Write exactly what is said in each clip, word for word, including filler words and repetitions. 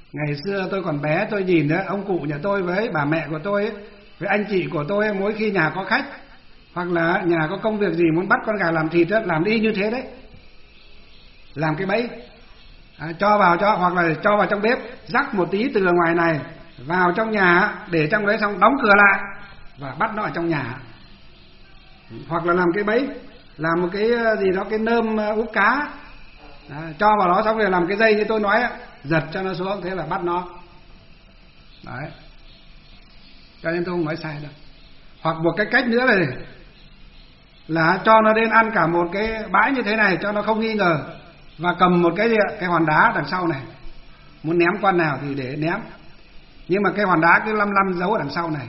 Ngày xưa tôi còn bé, tôi nhìn đấy, ông cụ nhà tôi với bà mẹ của tôi ấy, với anh chị của tôi ấy, mỗi khi nhà có khách hoặc là nhà có công việc gì muốn bắt con gà làm thịt ấy, làm y như thế đấy. Làm cái bẫy, à, cho vào cho hoặc là cho vào trong bếp, rắc một tí từ ngoài này vào trong nhà, để trong đấy xong đóng cửa lại và bắt nó ở trong nhà. Hoặc là làm cái bẫy, làm một cái gì đó, cái nơm úp cá, à, cho vào đó xong rồi làm cái dây như tôi nói, giật cho nó xuống, thế là bắt nó. Đấy. Cho nên tôi không nói sai đâu. Hoặc một cái cách nữa là là cho nó đến ăn cả một cái bãi như thế này cho nó không nghi ngờ, và cầm một cái gì, cái hòn đá đằng sau này, muốn ném con nào thì để ném, nhưng mà cái hòn đá cứ lăm lăm giấu ở đằng sau này.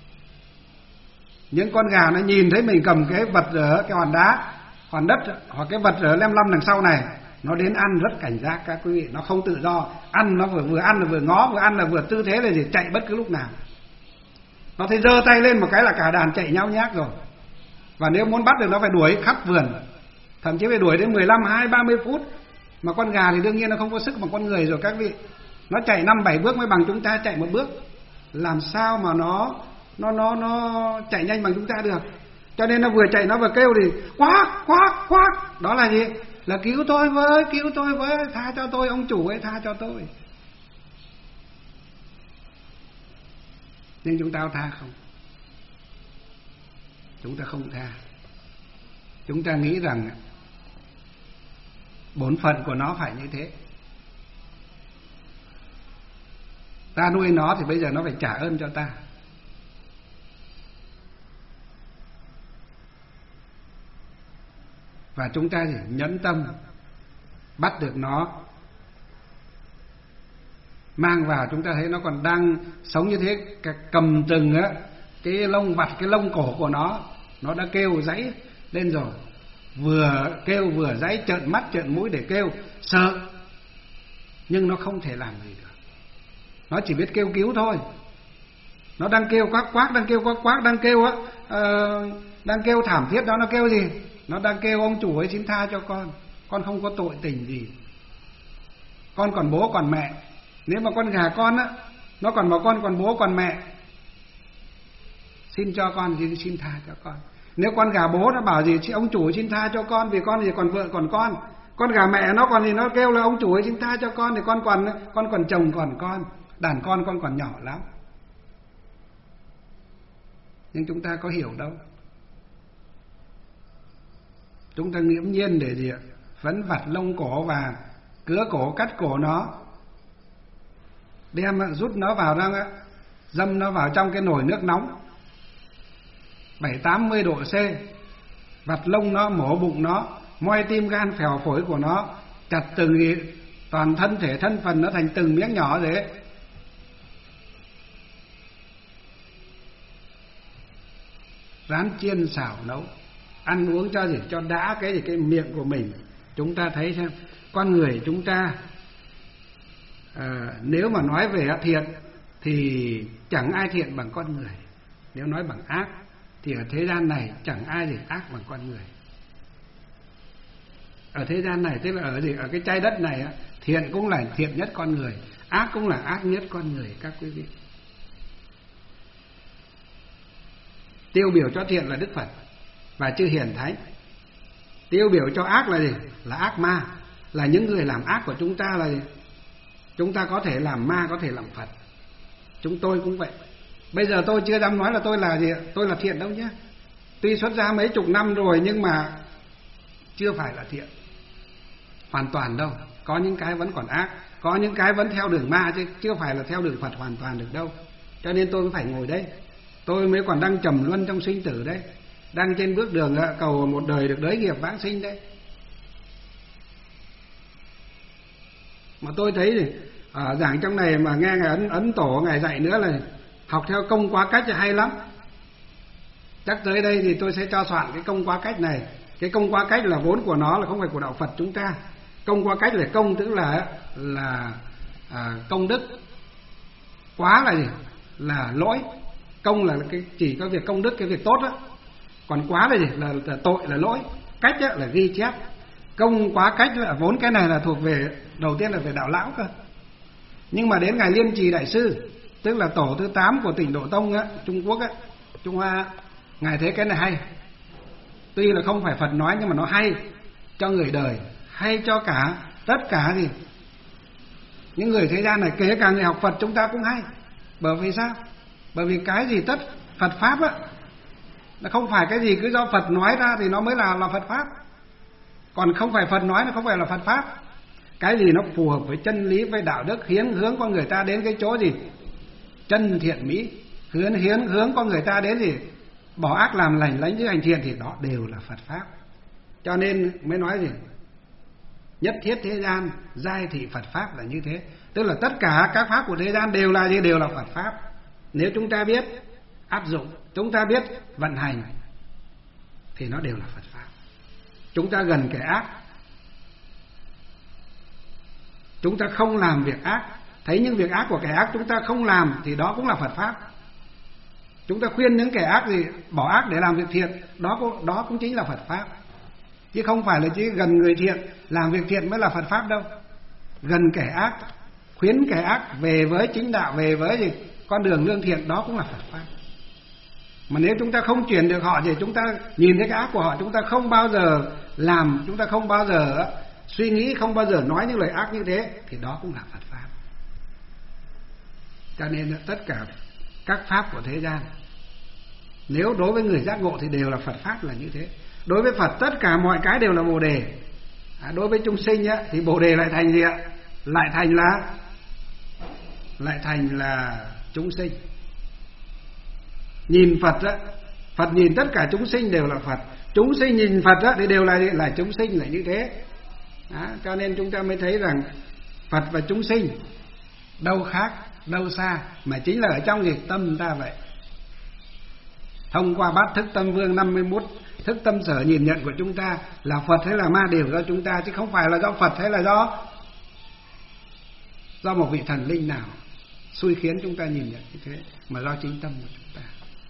Những con gà nó nhìn thấy mình cầm cái vật ở cái hòn đá, hòn đất hoặc cái vật ở lem lăm đằng sau này, nó đến ăn rất cảnh giác các quý vị, nó không tự do ăn, nó vừa vừa ăn là vừa ngó, vừa ăn là vừa tư thế là gì, chạy bất cứ lúc nào. Nó thấy giơ tay lên một cái là cả đàn chạy nháo nhác rồi. Và nếu muốn bắt được nó phải đuổi khắp vườn, thậm chí phải đuổi đến mười lăm, hai mươi, ba mươi phút. Mà con gà thì đương nhiên nó không có sức bằng con người rồi các vị. Nó chạy năm bảy bước mới bằng chúng ta chạy một bước. Làm sao mà nó nó nó nó chạy nhanh bằng chúng ta được. Cho nên nó vừa chạy nó vừa kêu thì quát quát quát. Đó là gì? Là cứu tôi với, cứu tôi với, tha cho tôi ông chủ ấy, tha cho tôi. Nhưng chúng ta có tha không? Chúng ta không tha. Chúng ta nghĩ rằng bổn phận của nó phải như thế. Ta nuôi nó thì bây giờ nó phải trả ơn cho ta. Và chúng ta chỉ nhẫn tâm bắt được nó, mang vào, chúng ta thấy nó còn đang sống như thế, cầm từng á cái lông vặt, cái lông cổ của nó, nó đã kêu giãy lên rồi, vừa kêu vừa giãy, trợn mắt trợn mũi để kêu, sợ, nhưng nó không thể làm gì được. Nó chỉ biết kêu cứu thôi. Nó đang kêu quát quát, đang kêu quát quát, đang kêu á, uh, đang kêu thảm thiết đó, nó kêu gì? Nó đang kêu ông chủ ấy xin tha cho con, con không có tội tình gì, con còn bố còn mẹ. Nếu mà con gà con á, nó còn bảo con còn bố còn mẹ, xin cho con thì xin tha cho con. Nếu con gà bố nó bảo gì ông chủ xin tha cho con vì con thì còn vợ còn con, con gà mẹ nó còn gì nó kêu là ông chủ ấy xin tha cho con thì con còn con còn chồng còn con, đàn con con còn nhỏ lắm. Nhưng chúng ta có hiểu đâu. Chúng ta nghiễm nhiên để gì ạ? Vấn vặt lông cổ và cứa cổ, cắt cổ nó, đem rút nó vào ra, dâm nó vào trong cái nồi nước nóng bảy tám mươi độ C, vặt lông nó, mổ bụng nó, moi tim gan phèo phổi của nó, chặt từng toàn thân thể thân phần nó thành từng miếng nhỏ rồi ấy. Rán chiên xào nấu, ăn uống cho gì, cho đã cái gì cái miệng của mình. Chúng ta thấy xem, con người chúng ta à, nếu mà nói về thiện thì chẳng ai thiện bằng con người. Nếu nói bằng ác thì ở thế gian này chẳng ai gì ác bằng con người. Ở thế gian này, tức là ở gì, ở cái trái đất này, thiện cũng là thiện nhất con người, ác cũng là ác nhất con người các quý vị. Tiêu biểu cho thiện là Đức Phật và chư hiền thánh. Tiêu biểu cho ác là gì? Là ác ma, là những người làm ác của chúng ta là gì? Chúng ta có thể làm ma, có thể làm Phật. Chúng tôi cũng vậy. Bây giờ tôi chưa dám nói là tôi là gì, tôi là thiện đâu nhé. Tuy xuất gia mấy chục năm rồi nhưng mà chưa phải là thiện hoàn toàn đâu. Có những cái vẫn còn ác, có những cái vẫn theo đường ma chứ chưa phải là theo đường Phật hoàn toàn được đâu. Cho nên tôi mới phải ngồi đây. Tôi mới còn đang trầm luân trong sinh tử đấy, đang trên bước đường cầu một đời được đới nghiệp vãng sinh đấy. Mà tôi thấy thì ở giảng trong này mà nghe ngài ấn, ấn tổ ngài dạy nữa là học theo công quá cách thì hay lắm. Chắc tới đây thì tôi sẽ cho soạn cái công quá cách này. Cái công quá cách là vốn của nó là không phải của đạo Phật chúng ta. Công quá cách là công tức là là à, công đức. Quá là gì? Là lỗi. Công là cái chỉ có việc công đức, cái việc tốt đó. Còn quá là gì? Là, là tội, là lỗi. Cách đó là ghi chép. Công quá cách là vốn cái này là thuộc về, đầu tiên là về đạo lão cơ. Nhưng mà đến ngài Liên Trì Đại Sư, tức là tổ thứ tám của Tịnh Độ Tông á, Trung Quốc á, Trung Hoa, ngài thấy cái này hay. Tuy là không phải Phật nói nhưng mà nó hay cho người đời, hay cho cả tất cả gì những người thế gian này, kể cả người học Phật chúng ta cũng hay. Bởi vì sao? Bởi vì cái gì tất Phật pháp á, nó không phải cái gì cứ do Phật nói ra thì nó mới là là Phật pháp. Còn không phải Phật nói nó không phải là Phật pháp. Cái gì nó phù hợp với chân lý, với đạo đức, hiến hướng con người ta đến cái chỗ gì chân thiện mỹ, hướng hiến hướng con người ta đến gì bỏ ác làm lành, lánh giữ hành thiện, thì đó đều là Phật pháp. Cho nên mới nói gì nhất thiết thế gian giai thị Phật pháp là như thế. Tức là tất cả các pháp của thế gian đều là gì? Đều là Phật pháp. Nếu chúng ta biết áp dụng, chúng ta biết vận hành thì nó đều là Phật pháp. Chúng ta gần kẻ ác, chúng ta không làm việc ác, thấy những việc ác của kẻ ác chúng ta không làm thì đó cũng là Phật pháp. Chúng ta khuyên những kẻ ác gì bỏ ác để làm việc thiện, đó cũng, đó cũng chính là Phật pháp. Chứ không phải là chỉ gần người thiện làm việc thiện mới là Phật pháp đâu. Gần kẻ ác, khuyến kẻ ác về với chính đạo, về với gì con đường lương thiện, đó cũng là Phật pháp. Mà nếu chúng ta không chuyển được họ thì chúng ta nhìn thấy cái ác của họ, chúng ta không bao giờ làm, chúng ta không bao giờ suy nghĩ, không bao giờ nói những lời ác như thế, thì đó cũng là Phật pháp. Cho nên tất cả các pháp của thế gian, nếu đối với người giác ngộ thì đều là Phật pháp là như thế. Đối với Phật tất cả mọi cái đều là Bồ Đề. À, đối với chúng sinh á, thì Bồ Đề lại thành gì ạ? Lại thành là lại thành là chúng sinh. Nhìn Phật á, Phật nhìn tất cả chúng sinh đều là Phật. Chúng sinh nhìn Phật á, thì đều là là chúng sinh là như thế. Đó, cho nên chúng ta mới thấy rằng Phật và chúng sinh đâu khác, đâu xa, mà chính là ở trong gì tâm ta vậy. Thông qua bát thức tâm vương năm mươi mốt thức tâm sở nhìn nhận của chúng ta là Phật hay là ma đều do chúng ta, chứ không phải là do Phật hay là do do một vị thần linh nào xui khiến chúng ta nhìn nhận như thế, mà do chính tâm của chúng ta.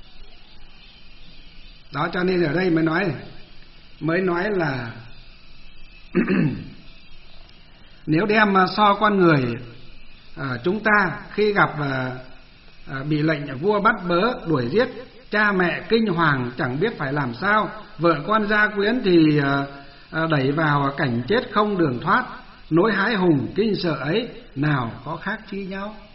Đó, cho nên ở đây mới nói mới nói là nếu đem so con người à, chúng ta khi gặp à, à, bị lệnh vua bắt bớ đuổi giết, cha mẹ kinh hoàng chẳng biết phải làm sao, vợ con gia quyến thì à, à, đẩy vào cảnh chết không đường thoát, nỗi hãi hùng kinh sợ ấy nào có khác chi nhau.